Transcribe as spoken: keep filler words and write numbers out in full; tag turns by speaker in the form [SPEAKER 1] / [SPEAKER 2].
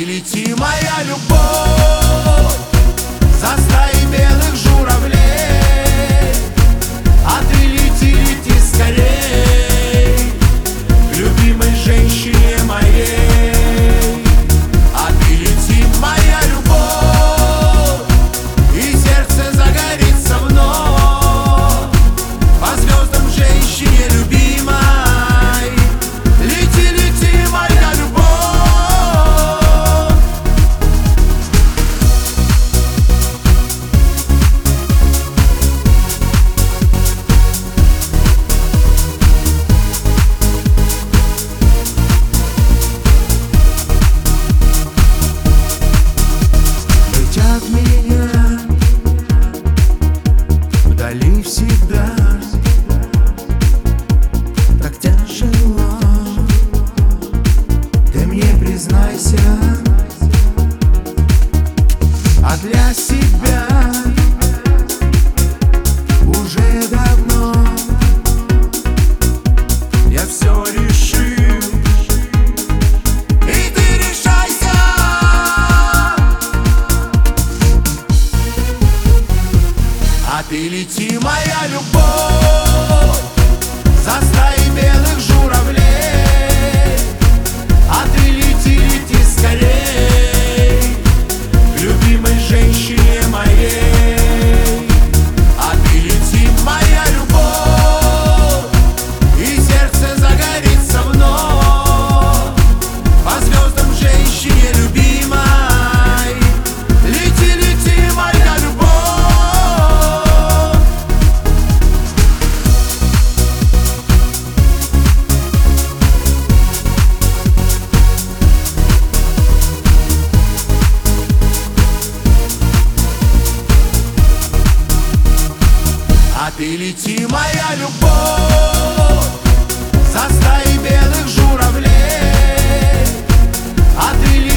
[SPEAKER 1] ты лети, моя любовь, за стаей белых журавлей. А ты лети, лети скорей к любимой женщине моей. А ты лети, моя любовь, и сердце загорится вновь по звездам женщине любимой. Лети, лети, моя любовь. Летят меня вдали всегда, так тяжело. Ты мне признайся, а для себя уже давно я все решил, и ты решайся. А ты лети, моя любовь, за стаей белых журавлей. А ты лети, лети скорей к любимой женщине моей. А ты лети, моя любовь, и сердце загорится вновь по звездам женщине любимой. Лети, лети, моя любовь. А ты лети, моя любовь, за стаей белых журавлей. А ты лети,